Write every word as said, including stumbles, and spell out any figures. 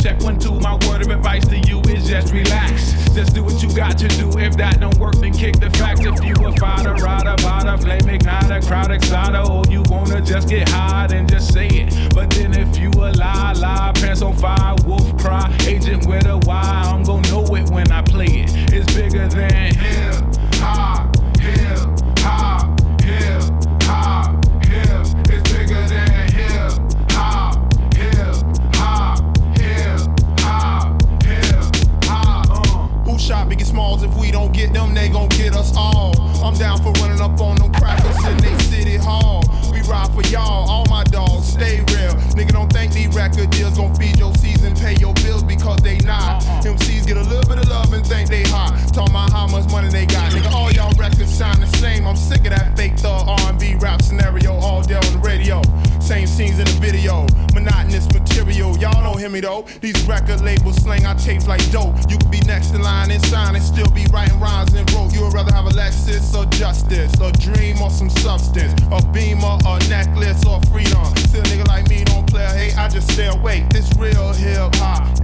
check one, two. My word of advice to you is just relax. Just do what you got to do. If that don't work, then kick the facts. If you a fighter, rider, bada, flame igniter, crowd exciter, or you wanna just get high, then just say it. But then if you a lie, lie, pants on fire, wolf cry, agent with a Y, I'm gon' know it when I play it. It's bigger than hip hop, hip hop, hip hop, hip. It's bigger than hip hop, hip hop, hip hop, hip hop. Uh. Who shot Biggie Smalls? If we don't get them, they gon' get us all. I'm down for running up on them crackers in they city hall. We ride for y'all, all my dogs, stay real. Nigga, don't think these record deals gon' feed your season, pay your bills because they not. Uh-uh. M Cs get a little bit of love and think they hot. Talking about how much money they got. Nigga, all y'all records sound the same. I'm sick of that fake thug R and B rap scenario all day on the radio. Same scenes in the video, monotonous material. Y'all don't hear me though. These record labels slang our tapes like dope. You could be next in line and sign and still be writing rhymes and wrote. You would rather have a Lexus or justice, a dream or some substance, a beamer, a necklace or freedom. Still a nigga like me don't play a hate, I just stay awake. This real hip hop.